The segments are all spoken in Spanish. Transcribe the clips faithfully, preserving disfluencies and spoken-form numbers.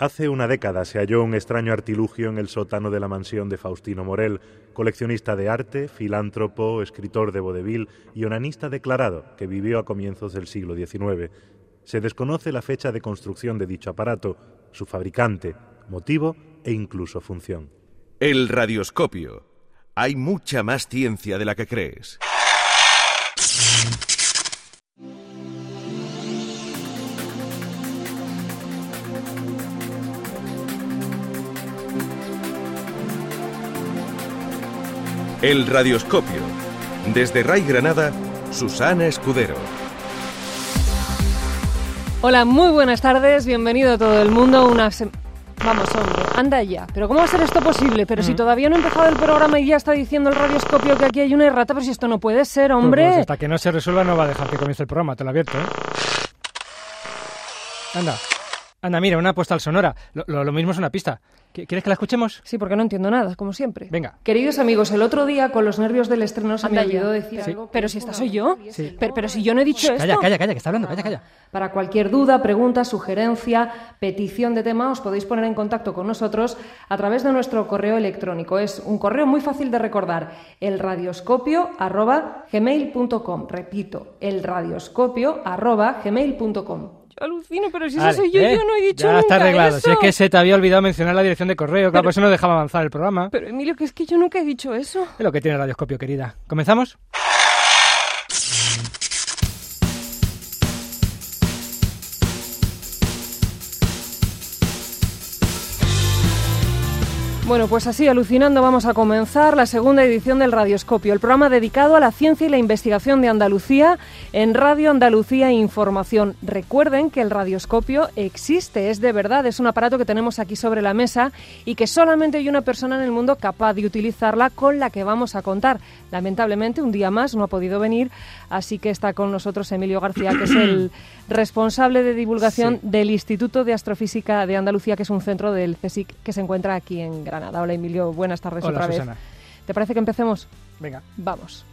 Hace una década se halló un extraño artilugio en el sótano de la mansión de Faustino Morel, coleccionista de arte, filántropo, escritor de vodevil y onanista declarado que vivió a comienzos del siglo diecinueve. Se desconoce la fecha de construcción de dicho aparato, su fabricante, motivo e incluso función. El radioscopio. Hay mucha más ciencia de la que crees. El radioscopio. Desde Ray Granada, Susana Escudero. Hola, muy buenas tardes, bienvenido a todo el mundo. Una se... Vamos, hombre, anda ya. ¿Pero cómo va a ser esto posible? Pero mm. si todavía no ha empezado el programa y ya está diciendo el radioscopio que aquí hay una errata, pero si esto no puede ser, hombre. Pues, pues hasta que no se resuelva no va a dejar que comience el programa, te lo advierto, ¿eh? Anda, anda, mira, una postal sonora. Lo, lo, lo mismo es una pista. ¿Quieres que la escuchemos? Sí, porque no entiendo nada, como siempre. Venga. Queridos amigos, el otro día, con los nervios del estreno, se Anda me olvidó ya. decir Sí. algo. Pero si esta soy yo. Sí. Pero, pero si yo no he dicho Shh, esto. Calla, calla, calla, que está hablando, calla, calla. Para cualquier duda, pregunta, sugerencia, petición de tema, os podéis poner en contacto con nosotros a través de nuestro correo electrónico. Es un correo muy fácil de recordar, elradioscopio arroba gmail punto com. Repito, elradioscopio arroba gmail punto com. Yo alucino, pero si Vale, eso soy yo, ¿eh? yo no he dicho ya nunca está arreglado. eso. Si es que se te había olvidado mencionar la dirección de correo, claro, Pero- por eso no dejaba avanzar el programa. Pero Emilio, que es que yo nunca he dicho eso. Es lo que tiene el radioscopio, querida. ¿Comenzamos? Bueno, pues así, alucinando, vamos a comenzar la segunda edición del Radioscopio, el programa dedicado a la ciencia y la investigación de Andalucía en Radio Andalucía Información. Recuerden que el Radioscopio existe, es de verdad, es un aparato que tenemos aquí sobre la mesa y que solamente hay una persona en el mundo capaz de utilizarla, con la que vamos a contar. Lamentablemente, un día más no ha podido venir, así que está con nosotros Emilio García, que es el responsable de divulgación Sí. del Instituto de Astrofísica de Andalucía, que es un centro del CSIC que se encuentra aquí en Granada. Hola Emilio, buenas tardes Hola, otra Susana. vez. ¿Te parece que empecemos? Venga. Vamos.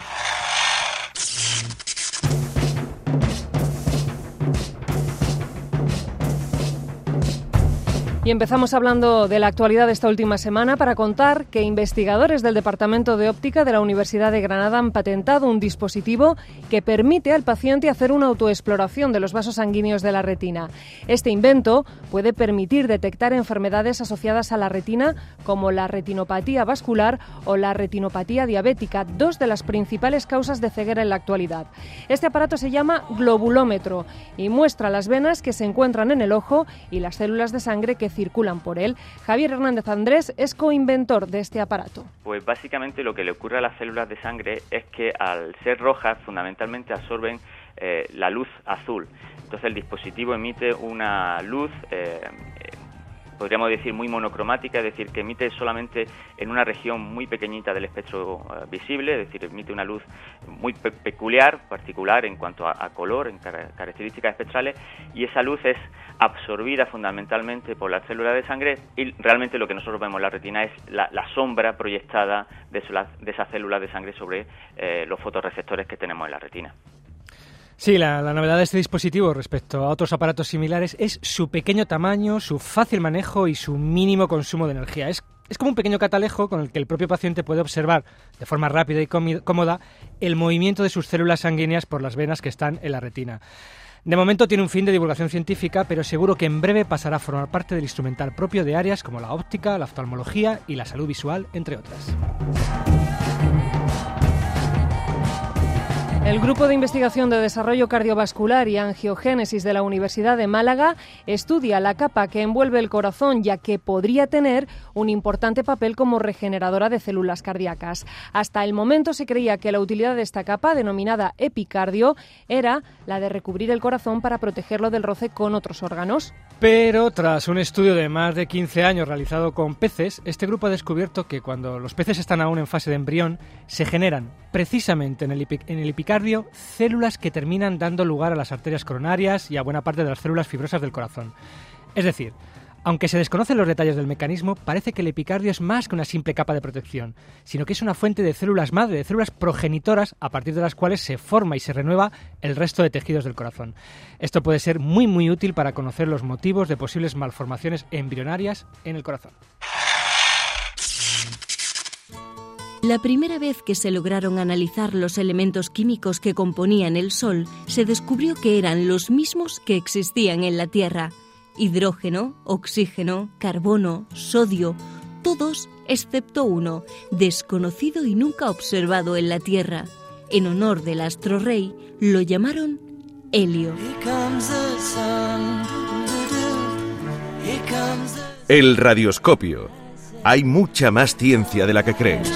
Y empezamos hablando de la actualidad de esta última semana para contar que investigadores del Departamento de Óptica de la Universidad de Granada han patentado un dispositivo que permite al paciente hacer una autoexploración de los vasos sanguíneos de la retina. Este invento puede permitir detectar enfermedades asociadas a la retina como la retinopatía vascular o la retinopatía diabética, dos de las principales causas de ceguera en la actualidad. Este aparato se llama globulómetro y muestra las venas que se encuentran en el ojo y las células de sangre que circulan por él. Javier Hernández Andrés es coinventor de este aparato. Pues básicamente lo que le ocurre a las células de sangre es que al ser rojas fundamentalmente absorben eh, la luz azul. Entonces el dispositivo emite una luz, eh, eh, podríamos decir muy monocromática, es decir, que emite solamente en una región muy pequeñita del espectro eh, visible, es decir, emite una luz muy pe- peculiar, particular en cuanto a, a color, en car- características espectrales, y esa luz es absorbida fundamentalmente por las células de sangre, y realmente lo que nosotros vemos en la retina es la, la sombra proyectada de, eso, de esas células de sangre sobre eh, los fotorreceptores que tenemos en la retina. Sí, la, la novedad de este dispositivo respecto a otros aparatos similares es su pequeño tamaño, su fácil manejo y su mínimo consumo de energía. Es, es como un pequeño catalejo con el que el propio paciente puede observar de forma rápida y cómoda el movimiento de sus células sanguíneas por las venas que están en la retina. De momento tiene un fin de divulgación científica, pero seguro que en breve pasará a formar parte del instrumental propio de áreas como la óptica, la oftalmología y la salud visual, entre otras. El Grupo de Investigación de Desarrollo Cardiovascular y Angiogénesis de la Universidad de Málaga estudia la capa que envuelve el corazón, ya que podría tener un importante papel como regeneradora de células cardíacas. Hasta el momento se creía que la utilidad de esta capa, denominada epicardio, era la de recubrir el corazón para protegerlo del roce con otros órganos. Pero tras un estudio de más de quince años realizado con peces, este grupo ha descubierto que cuando los peces están aún en fase de embrión, se generan precisamente en el, epi- en el epicardio células que terminan dando lugar a las arterias coronarias y a buena parte de las células fibrosas del corazón. Es decir, Aunque se desconocen los detalles del mecanismo, parece que el epicardio es más que una simple capa de protección, sino que es una fuente de células madre, de células progenitoras, a partir de las cuales se forma y se renueva el resto de tejidos del corazón. Esto puede ser muy muy útil para conocer los motivos de posibles malformaciones embrionarias en el corazón. La primera vez que se lograron analizar los elementos químicos que componían el Sol, se descubrió que eran los mismos que existían en la Tierra. Hidrógeno, oxígeno, carbono, sodio, todos excepto uno, desconocido y nunca observado en la Tierra. En honor del astro rey, lo llamaron helio. El radioscopio. Hay mucha más ciencia de la que crees.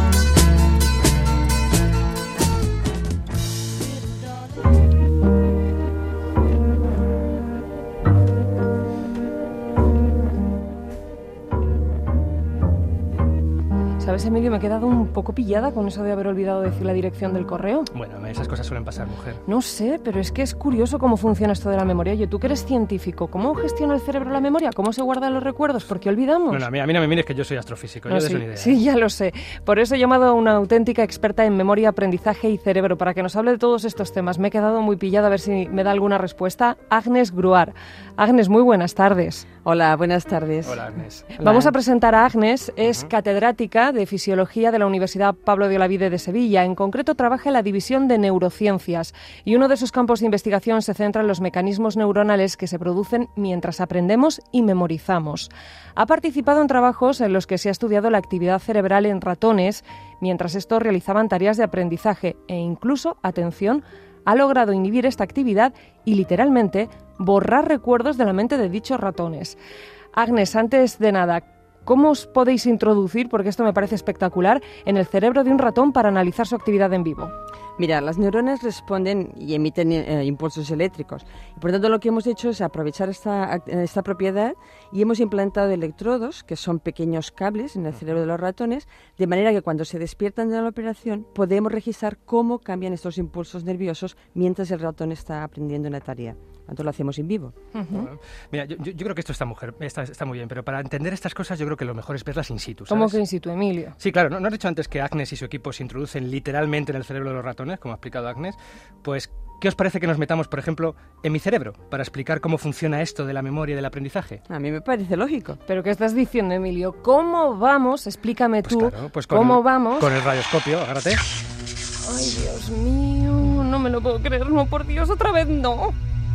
¿Sabes, Emilio? Me he quedado un poco pillada con eso de haber olvidado decir la dirección del correo. Bueno, esas cosas suelen pasar, mujer. No sé, pero es que es curioso cómo funciona esto de la memoria. Oye, tú que eres científico, ¿cómo gestiona el cerebro la memoria? ¿Cómo se guardan los recuerdos? ¿Por qué olvidamos? Bueno, a mí, a mí no me mires que yo soy astrofísico, No, yo de sí, eso ni idea. sí, ya lo sé. Por eso he llamado a una auténtica experta en memoria, aprendizaje y cerebro, para que nos hable de todos estos temas. Me he quedado muy pillada, a ver si me da alguna respuesta. Agnes Gruar. Agnes, muy buenas tardes. Hola, buenas tardes. Hola, Agnes. Hola. Vamos a presentar a Agnes, es catedrática de Fisiología de la Universidad Pablo de Olavide de Sevilla. En concreto trabaja en la División de Neurociencias y uno de sus campos de investigación se centra en los mecanismos neuronales que se producen mientras aprendemos y memorizamos. Ha participado en trabajos en los que se ha estudiado la actividad cerebral en ratones mientras estos realizaban tareas de aprendizaje e incluso, atención, ha logrado inhibir esta actividad y literalmente borrar recuerdos de la mente de dichos ratones. Agnes, antes de nada, ¿cómo os podéis introducir, porque esto me parece espectacular, en el cerebro de un ratón para analizar su actividad en vivo? Mira, las neuronas responden y emiten eh, impulsos eléctricos. Y por tanto, lo que hemos hecho es aprovechar esta, esta propiedad y hemos implantado electrodos, que son pequeños cables en el cerebro de los ratones, de manera que cuando se despiertan de la operación podemos registrar cómo cambian estos impulsos nerviosos mientras el ratón está aprendiendo una tarea. Entonces lo hacemos en vivo. Uh-huh. Bueno, mira, yo, yo creo que esto está, mujer, está, está muy bien, pero para entender estas cosas yo creo que lo mejor es verlas in situ, ¿sabes? ¿Cómo que in situ, Emilio? Sí, claro, ¿no, ¿no has dicho antes que Agnes y su equipo se introducen literalmente en el cerebro de los ratones, como ha explicado Agnes? Pues, ¿qué os parece que nos metamos, por ejemplo, en mi cerebro para explicar cómo funciona esto de la memoria y del aprendizaje? A mí me parece lógico. ¿Pero qué estás diciendo, Emilio? ¿Cómo vamos? Explícame Pues tú. claro, pues con ¿Cómo el, vamos? Con el radioscopio, agárrate. Ay, Dios mío, no me lo puedo creer, no, por Dios, otra vez no.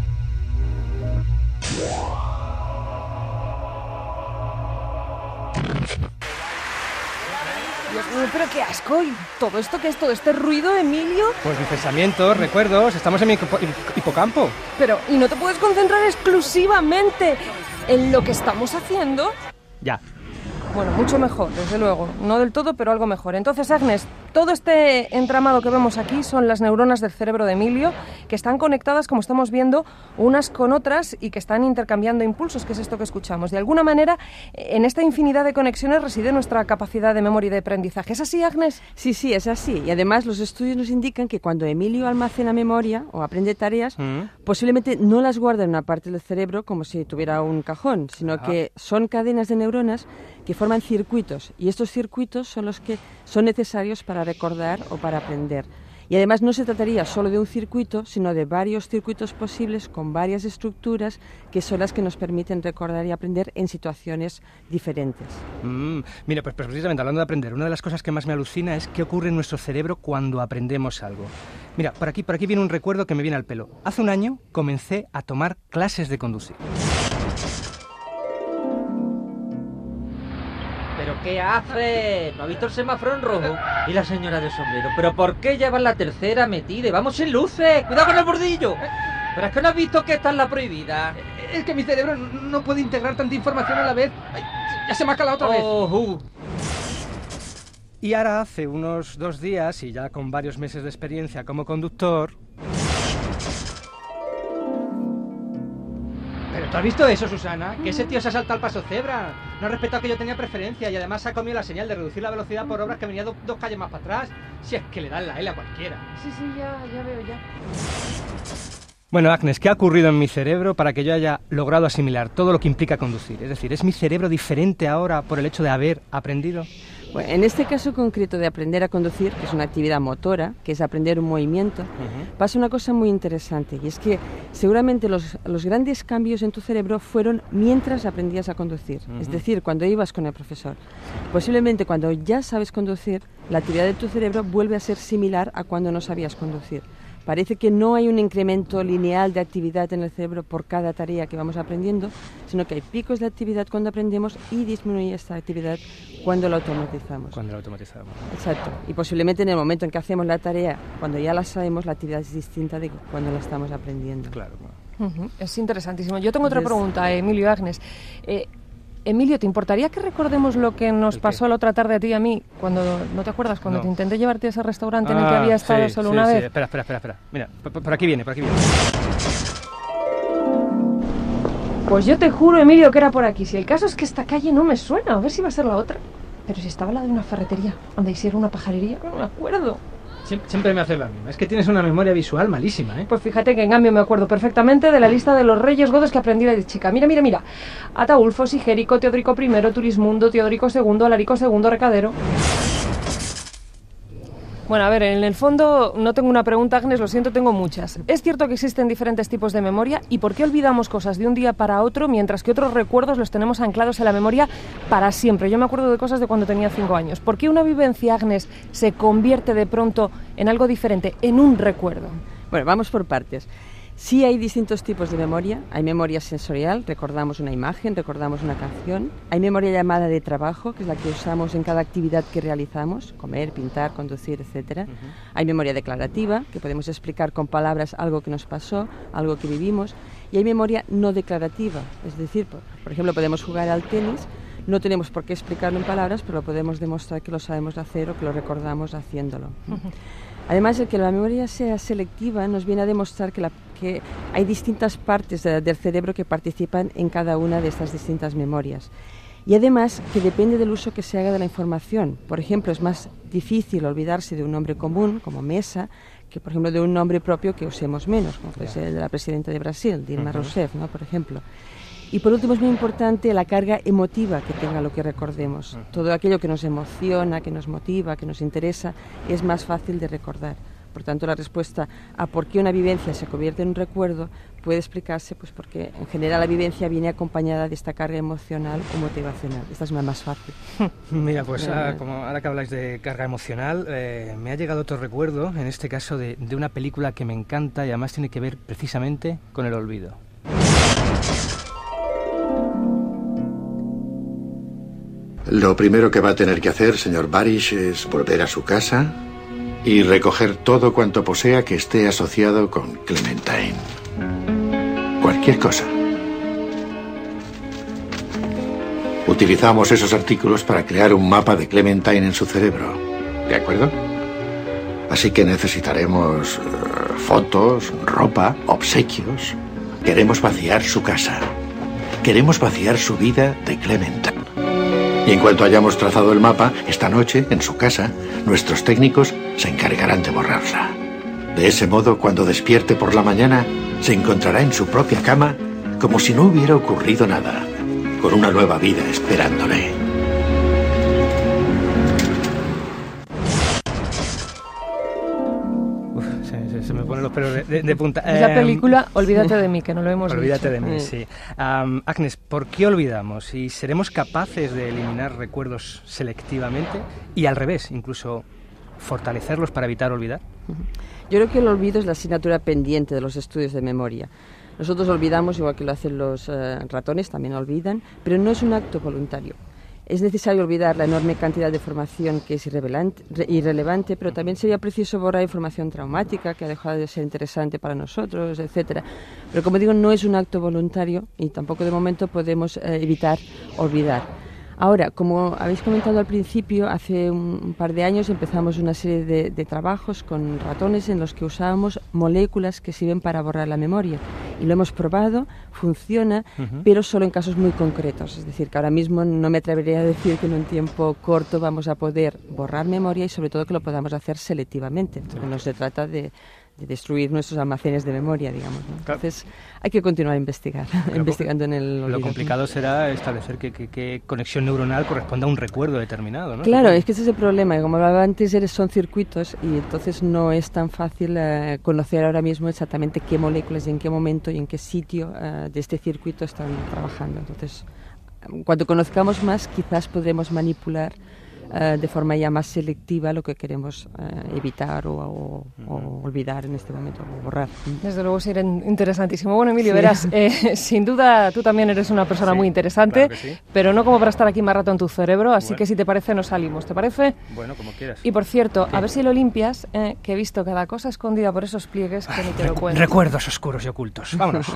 Dios mío, pero qué asco. ¿Y todo esto qué es? ¿Todo este ruido, Emilio? Pues mis pensamientos, recuerdos, estamos en mi hipo- hipocampo. Pero, ¿y no te puedes concentrar exclusivamente en lo que estamos haciendo? Ya. Bueno, mucho mejor, desde luego. No del todo, pero algo mejor. Entonces, Agnes, todo este entramado que vemos aquí son las neuronas del cerebro de Emilio, que están conectadas, como estamos viendo, unas con otras y que están intercambiando impulsos, que es esto que escuchamos. De alguna manera, en esta infinidad de conexiones reside nuestra capacidad de memoria y de aprendizaje. ¿Es así, Agnes? Sí, sí, es así. Y además los estudios nos indican que cuando Emilio almacena memoria o aprende tareas, ¿Mm? posiblemente no las guarda en una parte del cerebro como si tuviera un cajón, sino Ah. que son cadenas de neuronas que forman circuitos, y estos circuitos son los que son necesarios para recordar o para aprender. Y además no se trataría solo de un circuito, sino de varios circuitos posibles con varias estructuras que son las que nos permiten recordar y aprender en situaciones diferentes. Mm, mira, pues precisamente hablando de aprender, una de las cosas que más me alucina es qué ocurre en nuestro cerebro cuando aprendemos algo. Mira, por aquí, por aquí viene un recuerdo que me viene al pelo. Hace un año comencé a tomar clases de conducir. ¿Pero qué hace? ¿No ha visto el semáforo en rojo? Y la señora de sombrero. ¿Pero por qué llevan la tercera metida? ¡Vamos sin luces! ¡Cuidado con el bordillo! ¿Pero es que no has visto que esta es la prohibida? Es que mi cerebro no puede integrar tanta información a la vez. Ay, ya se me ha calado otra vez. Oh, uh. Y ahora, hace unos dos días, y ya con varios meses de experiencia como conductor... ¿Pero tú has visto eso, Susana? Que ese tío se ha saltado al paso cebra. No ha respetado que yo tenía preferencia y además ha comido la señal de reducir la velocidad por obras que venía do- dos calles más para atrás. Si es que le dan la L a cualquiera. Sí, sí, ya, ya veo, ya. Bueno, Agnes, ¿qué ha ocurrido en mi cerebro para que yo haya logrado asimilar todo lo que implica conducir? Es decir, ¿es mi cerebro diferente ahora por el hecho de haber aprendido? Bueno, en este caso concreto de aprender a conducir, que es una actividad motora, que es aprender un movimiento, uh-huh. pasa una cosa muy interesante, y es que seguramente los, los grandes cambios en tu cerebro fueron mientras aprendías a conducir, uh-huh. es decir, cuando ibas con el profesor. Posiblemente cuando ya sabes conducir, la actividad de tu cerebro vuelve a ser similar a cuando no sabías conducir. Parece que no hay un incremento lineal de actividad en el cerebro por cada tarea que vamos aprendiendo, sino que hay picos de actividad cuando aprendemos y disminuye esta actividad cuando la automatizamos. Cuando la automatizamos. Exacto. Y posiblemente en el momento en que hacemos la tarea, cuando ya la sabemos, la actividad es distinta de cuando la estamos aprendiendo. Claro. Uh-huh. Es interesantísimo. Yo tengo otra Entonces, pregunta, Emilio, Agnes. Eh, Emilio, ¿te importaría que recordemos lo que nos pasó la otra tarde a ti y a mí? Cuando, ¿no te acuerdas? Cuando no. te intenté llevarte a ese restaurante ah, en el que había estado sí, solo sí, una sí. vez. Espera, espera, espera, espera. Mira, por, por aquí viene, por aquí viene. Pues yo te juro, Emilio, que era por aquí. Si el caso es que esta calle no me suena, a ver si va a ser la otra. Pero si estaba la de una ferretería, donde hiciera una pajarería, no me acuerdo. Siempre, siempre me haces la misma. Es que tienes una memoria visual malísima, ¿eh? Pues fíjate que en cambio me acuerdo perfectamente de la lista de los reyes godos que aprendí de chica. Mira, mira, mira. Ataulfo, Sigérico, Teodorico primero, Turismundo, Teodorico segundo, Alarico segundo, Recadero. Bueno, a ver, en el fondo no tengo una pregunta, Agnes, lo siento, tengo muchas. ¿Es cierto que existen diferentes tipos de memoria? ¿Y por qué olvidamos cosas de un día para otro, mientras que otros recuerdos los tenemos anclados en la memoria para siempre? Yo me acuerdo de cosas de cuando tenía cinco años. ¿Por qué una vivencia, Agnes, se convierte de pronto en algo diferente, en un recuerdo? Bueno, vamos por partes. Sí hay distintos tipos de memoria. Hay memoria sensorial, recordamos una imagen, recordamos una canción. Hay memoria llamada de trabajo, que es la que usamos en cada actividad que realizamos, comer, pintar, conducir, etcétera. Uh-huh. Hay memoria declarativa, que podemos explicar con palabras algo que nos pasó, algo que vivimos. Y hay memoria no declarativa, es decir, por, por ejemplo, podemos jugar al tenis, no tenemos por qué explicarlo en palabras, pero podemos demostrar que lo sabemos hacer o que lo recordamos haciéndolo. Uh-huh. Además, el que la memoria sea selectiva nos viene a demostrar que, la, que hay distintas partes de, del cerebro que participan en cada una de estas distintas memorias. Y además, que depende del uso que se haga de la información. Por ejemplo, es más difícil olvidarse de un nombre común, como mesa, que, por ejemplo, de un nombre propio que usemos menos, como puede ser el de la presidenta de Brasil, Dilma uh-huh. Rousseff, ¿no? Por ejemplo. Y por último es muy importante la carga emotiva que tenga lo que recordemos. Uh-huh. Todo aquello que nos emociona, que nos motiva, que nos interesa, es más fácil de recordar. Por tanto, la respuesta a por qué una vivencia se convierte en un recuerdo puede explicarse pues porque en general la vivencia viene acompañada de esta carga emocional o motivacional. Esta es la más fácil. Mira, pues ah, como ahora que habláis de carga emocional, eh, me ha llegado otro recuerdo, en este caso de, de una película que me encanta y además tiene que ver precisamente con el olvido. Lo primero que va a tener que hacer, señor Barish, es volver a su casa y recoger todo cuanto posea que esté asociado con Clementine. Cualquier cosa. Utilizamos esos artículos para crear un mapa de Clementine en su cerebro. ¿De acuerdo? Así que necesitaremos uh, fotos, ropa, obsequios. Queremos vaciar su casa. Queremos vaciar su vida de Clementine. Y en cuanto hayamos trazado el mapa, esta noche, en su casa, nuestros técnicos se encargarán de borrarla. De ese modo, cuando despierte por la mañana, se encontrará en su propia cama como si no hubiera ocurrido nada, con una nueva vida esperándole. Uf, se, se, se me ponen los pelos de, de, de punta. Es la película Olvídate de mí, que no lo hemos Olvídate dicho. de mí, sí. Um, Agnes, ¿por qué olvidamos? ¿Y seremos capaces de eliminar recuerdos selectivamente? Y al revés, incluso fortalecerlos para evitar olvidar. Yo creo que el olvido es la asignatura pendiente de los estudios de memoria. Nosotros olvidamos, igual que lo hacen los uh, ratones, también olvidan, pero no es un acto voluntario. Es necesario olvidar la enorme cantidad de información que es irrelevante, pero también sería preciso borrar información traumática que ha dejado de ser interesante para nosotros, etcétera. Pero como digo, no es un acto voluntario y tampoco de momento podemos eh, evitar olvidar. Ahora, como habéis comentado al principio, hace un, un par de años empezamos una serie de, de trabajos con ratones en los que usábamos moléculas que sirven para borrar la memoria. Y lo hemos probado, funciona, uh-huh. pero solo en casos muy concretos. Es decir, que ahora mismo no me atrevería a decir que en un tiempo corto vamos a poder borrar memoria y sobre todo que lo podamos hacer selectivamente, porque no se trata de, de destruir nuestros almacenes de memoria, digamos, ¿no? Entonces hay que continuar a investigar, claro, investigando en el olvido. Lo complicado será establecer qué que, que conexión neuronal corresponda a un recuerdo determinado, ¿no? Claro, es que ese es el problema. Como hablaba antes, eres, son circuitos y entonces no es tan fácil eh, conocer ahora mismo exactamente qué moléculas, en qué momento y en qué sitio eh, de este circuito están trabajando. Entonces, cuando conozcamos más, quizás podremos manipular Uh, de forma ya más selectiva lo que queremos uh, evitar o, o, o olvidar en este momento, o borrar. Desde luego sería interesantísimo. Bueno, Emilio, sí. verás, eh, sin duda tú también eres una persona sí, muy interesante, claro sí. pero no como para estar aquí más rato en tu cerebro, así bueno. que si te parece nos salimos, ¿te parece? Bueno, como quieras. Y por cierto, ¿qué? A ver si lo limpias, eh, que he visto cada cosa escondida por esos pliegues que ni te lo Recu- cuento. Recuerdos oscuros y ocultos. Vámonos.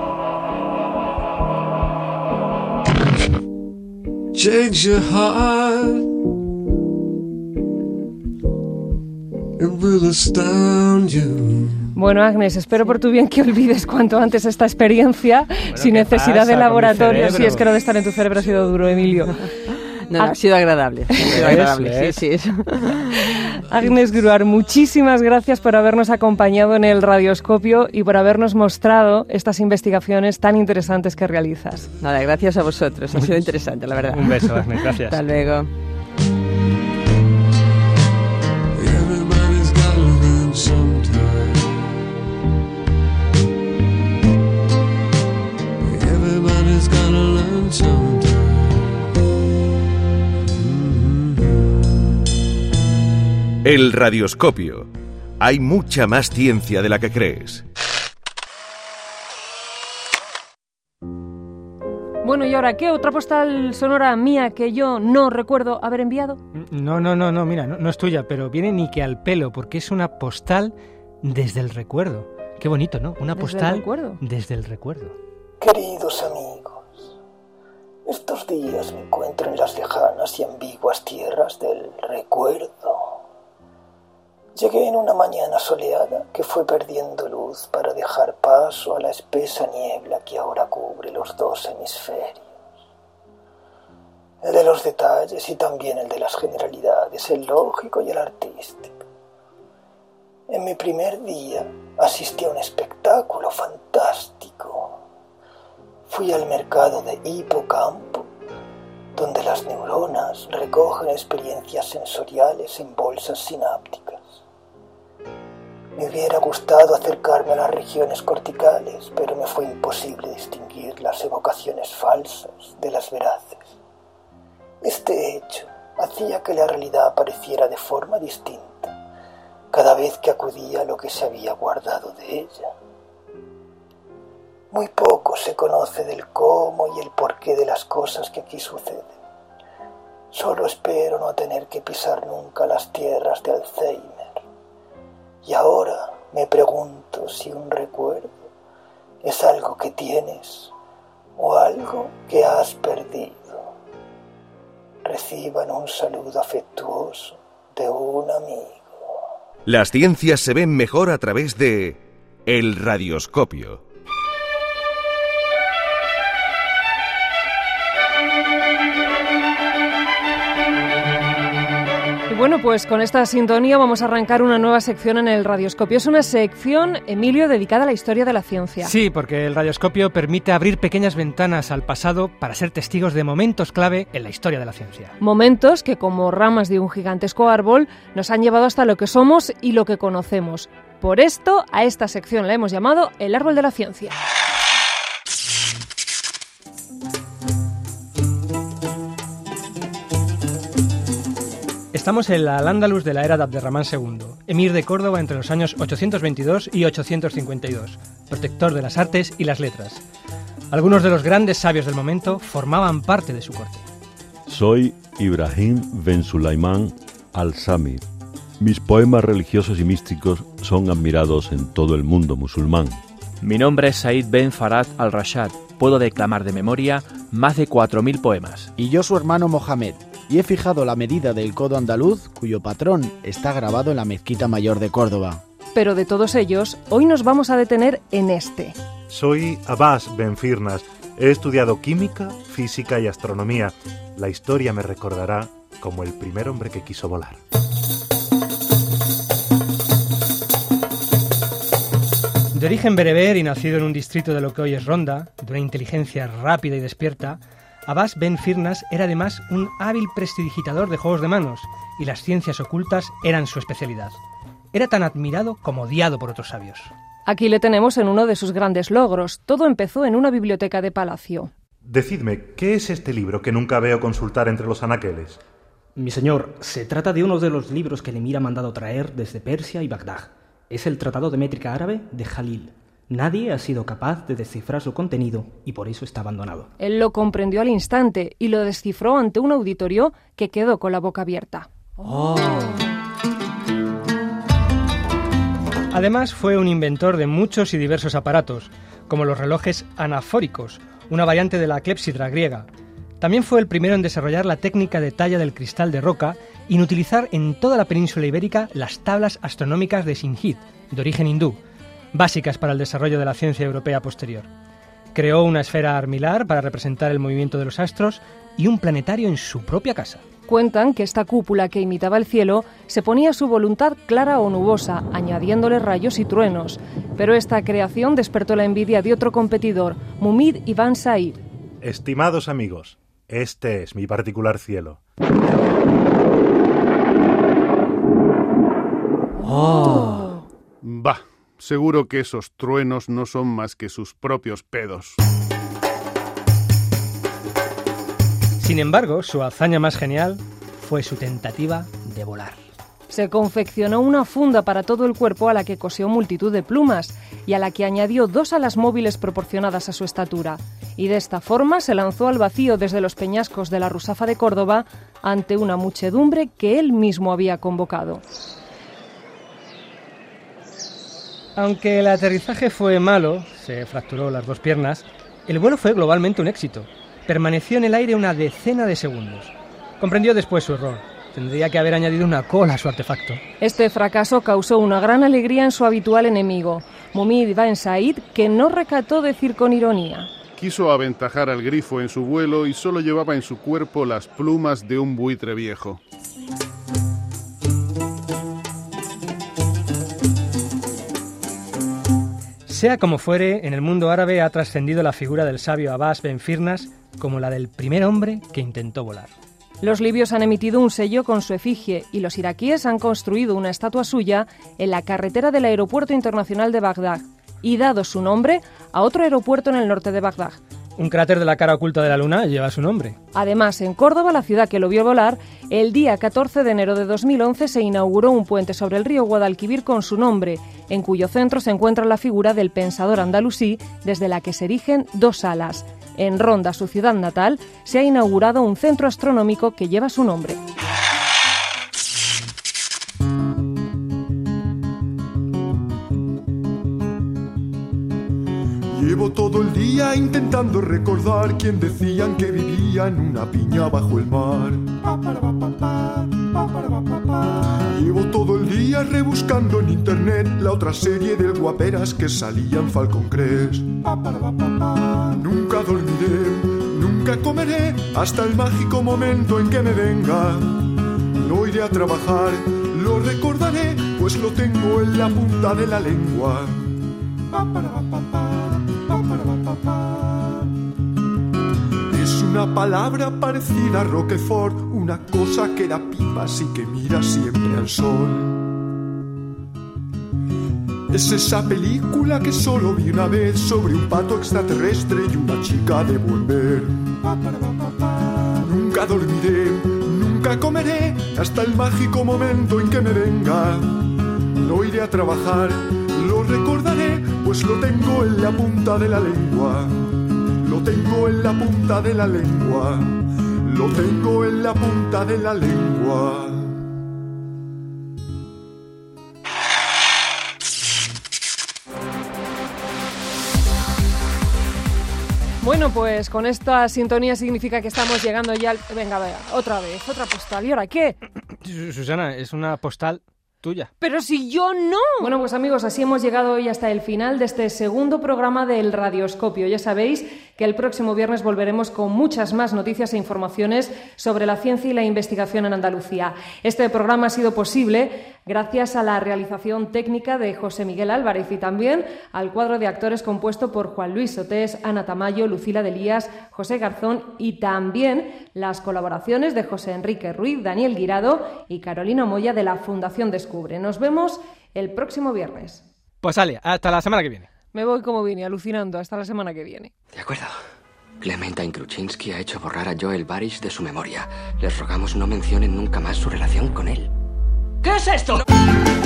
Change your heart. It will astound you. Bueno, Agnes, espero por tu bien que olvides cuanto antes esta experiencia, bueno, sin necesidad pasa de laboratorio. con Si es que lo de estar en tu cerebro ha sido duro, Emilio. No, no, ha sido agradable. Ha sido agradable, sí, sí. Eso. Agnes Gruar, muchísimas gracias por habernos acompañado en el Radioscopio y por habernos mostrado estas investigaciones tan interesantes que realizas. Nada, gracias a vosotros. Ha sido interesante, la verdad. Un beso, Agnes. Gracias. Hasta luego. El Radioscopio. Hay mucha más ciencia de la que crees. Bueno, ¿y ahora qué? ¿Otra postal sonora mía que yo no recuerdo haber enviado? No, no, no, no, mira, no, no es tuya, pero viene ni que al pelo, porque es una postal desde el recuerdo. Qué bonito, ¿no? Una ¿Desde postal el recuerdo? desde el recuerdo. Queridos amigos, estos días me encuentro en las lejanas y ambiguas tierras del recuerdo. Llegué en una mañana soleada que fue perdiendo luz para dejar paso a la espesa niebla que ahora cubre los dos hemisferios. El de los detalles y también el de las generalidades, el lógico y el artístico. En mi primer día asistí a un espectáculo fantástico. Fui al mercado de Hipocampo, donde las neuronas recogen experiencias sensoriales en bolsas sinápticas. Me hubiera gustado acercarme a las regiones corticales, pero me fue imposible distinguir las evocaciones falsas de las veraces. Este hecho hacía que la realidad apareciera de forma distinta cada vez que acudía a lo que se había guardado de ella. Muy poco se conoce del cómo y el porqué de las cosas que aquí suceden. Solo espero no tener que pisar nunca las tierras de Alzheimer. Y ahora me pregunto si un recuerdo es algo que tienes o algo que has perdido. Reciban un saludo afectuoso de un amigo. Las ciencias se ven mejor a través de El Radioscopio. Y bueno, pues con esta sintonía vamos a arrancar una nueva sección en el Radioscopio. Es una sección, Emilio, dedicada a la historia de la ciencia. Sí, porque el Radioscopio permite abrir pequeñas ventanas al pasado para ser testigos de momentos clave en la historia de la ciencia. Momentos que, como ramas de un gigantesco árbol, nos han llevado hasta lo que somos y lo que conocemos. Por esto, a esta sección la hemos llamado El Árbol de la Ciencia. Estamos en la Al-Ándalus de la era de Abderramán segundo, emir de Córdoba entre los años ochocientos veintidós y ochocientos cincuenta y dos, protector de las artes y las letras. Algunos de los grandes sabios del momento formaban parte de su corte. Soy Ibrahim Ben Sulaimán Al-Samir. Mis poemas religiosos y místicos son admirados en todo el mundo musulmán. Mi nombre es Said Ben Farad Al-Rashad. Puedo declamar de memoria más de cuatro mil poemas. Y yo su hermano Mohamed. Y he fijado la medida del codo andaluz, cuyo patrón está grabado en la Mezquita Mayor de Córdoba. Pero de todos ellos, hoy nos vamos a detener en este. Soy Abbas Ben Firnas. He estudiado química, física y astronomía. La historia me recordará como el primer hombre que quiso volar. De origen bereber y nacido en un distrito de lo que hoy es Ronda, de una inteligencia rápida y despierta, Abbas Ben Firnas era además un hábil prestidigitador de juegos de manos, y las ciencias ocultas eran su especialidad. Era tan admirado como odiado por otros sabios. Aquí le tenemos en uno de sus grandes logros. Todo empezó en una biblioteca de palacio. Decidme, ¿qué es este libro que nunca veo consultar entre los anaqueles? Mi señor, se trata de uno de los libros que el emir ha mandado traer desde Persia y Bagdad. Es el Tratado de Métrica Árabe de Jalil. Nadie ha sido capaz de descifrar su contenido y por eso está abandonado. Él lo comprendió al instante y lo descifró ante un auditorio que quedó con la boca abierta. Oh. Además, fue un inventor de muchos y diversos aparatos, como los relojes anafóricos, una variante de la clepsidra griega. También fue el primero en desarrollar la técnica de talla del cristal de roca y en utilizar en toda la península ibérica las tablas astronómicas de Sinjid, de origen hindú, básicas para el desarrollo de la ciencia europea posterior. Creó una esfera armilar para representar el movimiento de los astros y un planetario en su propia casa. Cuentan que esta cúpula que imitaba el cielo se ponía a su voluntad clara o nubosa, añadiéndole rayos y truenos. Pero esta creación despertó la envidia de otro competidor, Mumid Ibn Said. Estimados amigos, este es mi particular cielo. Oh. Bah, seguro que esos truenos no son más que sus propios pedos. Sin embargo, su hazaña más genial fue su tentativa de volar. Se confeccionó una funda para todo el cuerpo a la que cosió multitud de plumas y a la que añadió dos alas móviles proporcionadas a su estatura. Y de esta forma se lanzó al vacío desde los peñascos de la Rusafa de Córdoba ante una muchedumbre que él mismo había convocado. Aunque el aterrizaje fue malo, se fracturó las dos piernas, el vuelo fue globalmente un éxito. Permaneció en el aire una decena de segundos. Comprendió después su error. Tendría que haber añadido una cola a su artefacto. Este fracaso causó una gran alegría en su habitual enemigo, Mumid Ibn Said, que no recató decir con ironía: Quiso aventajar al grifo en su vuelo y solo llevaba en su cuerpo las plumas de un buitre viejo. Sea como fuere, en el mundo árabe ha trascendido la figura del sabio Abbas Ben Firnas como la del primer hombre que intentó volar. Los libios han emitido un sello con su efigie y los iraquíes han construido una estatua suya en la carretera del Aeropuerto Internacional de Bagdad y dado su nombre a otro aeropuerto en el norte de Bagdad. Un cráter de la cara oculta de la Luna lleva su nombre. Además, en Córdoba, la ciudad que lo vio volar, el día catorce de enero de dos mil once se inauguró un puente sobre el río Guadalquivir con su nombre, en cuyo centro se encuentra la figura del pensador andalusí, desde la que se erigen dos alas. En Ronda, su ciudad natal, se ha inaugurado un centro astronómico que lleva su nombre. Llevo todo el día intentando recordar quién decían que vivía en una piña bajo el mar. Llevo todo el día rebuscando en internet la otra serie del guaperas que salía en Falcon Crest. Nunca dormiré, nunca comeré hasta el mágico momento en que me venga. No iré a trabajar, lo recordaré, pues lo tengo en la punta de la lengua. Es una palabra parecida a Roquefort, una cosa que da pipas y que mira siempre al sol. Es esa película que solo vi una vez sobre un pato extraterrestre y una chica de buen ver. Nunca dormiré, nunca comeré hasta el mágico momento en que me venga. No iré a trabajar, lo recordaré, pues lo tengo en la punta de la lengua. Lo tengo en la punta de la lengua. Lo tengo en la punta de la lengua. Bueno, pues con esta sintonía significa que estamos llegando ya al... Venga, venga, otra vez, otra postal. ¿Y ahora qué? Susana, es una postal tuya. Pero si yo no. Bueno, pues amigos, así hemos llegado hoy hasta el final de este segundo programa del Radioscopio. Ya sabéis que el próximo viernes volveremos con muchas más noticias e informaciones sobre la ciencia y la investigación en Andalucía. Este programa ha sido posible gracias a la realización técnica de José Miguel Álvarez y también al cuadro de actores compuesto por Juan Luis Sotés, Ana Tamayo, Lucila Delías, José Garzón y también las colaboraciones de José Enrique Ruiz, Daniel Guirado y Carolina Moya de la Fundación Descubre. Nos vemos el próximo viernes. Pues Ale, hasta la semana que viene. Me voy como vine, alucinando. Hasta la semana que viene. De acuerdo. Clementine Kruczynski ha hecho borrar a Joel Barish de su memoria. Les rogamos no mencionen nunca más su relación con él. ¿Qué es esto? No.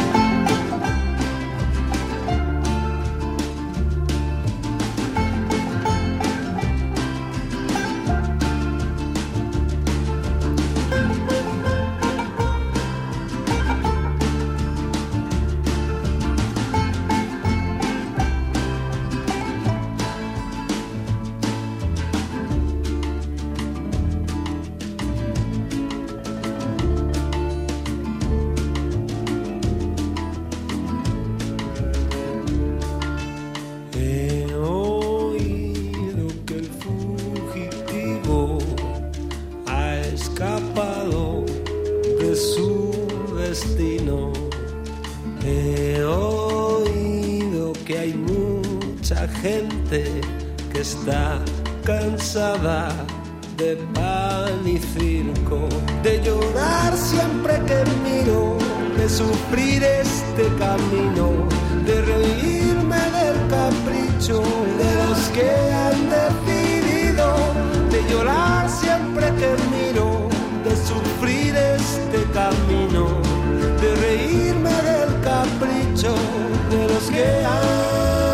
Gente que está cansada de pan y circo, de llorar siempre que miro, de sufrir este camino, de reírme del capricho de los que han decidido, de llorar siempre que miro, de sufrir este camino, de reírme del capricho de los que han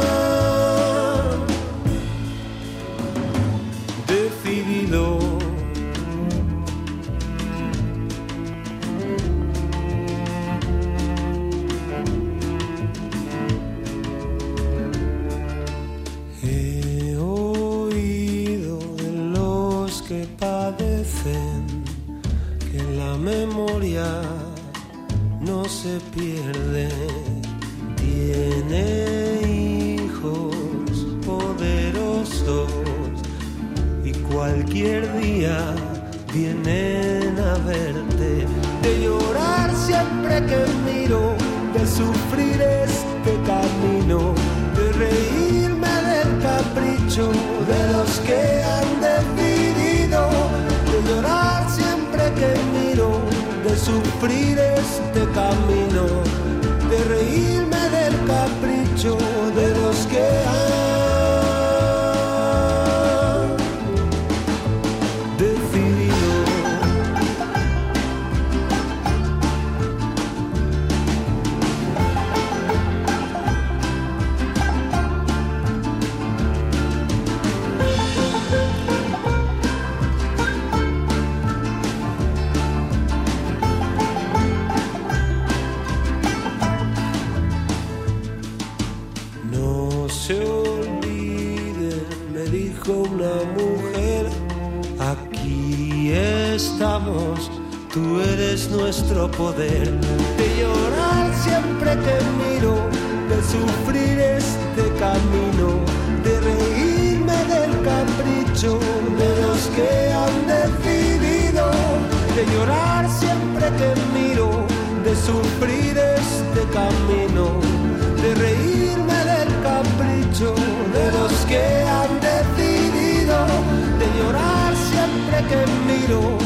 decidido. He oído de los que padecen que la memoria no se pierde, tiene hijos poderosos y cualquier día vienen a verte, de llorar siempre que miro, de sufrir este camino, de reírme del capricho de los que han decidido, de llorar siempre que miro, de sufrir este camino, de reírme del capricho de los que han una mujer, aquí estamos, tú eres nuestro poder, de llorar siempre que miro, de sufrir este camino, de reírme del capricho de los que han decidido, de llorar siempre que miro, de sufrir este camino, de reírme del capricho de los que han decidido, de llorar siempre que miro,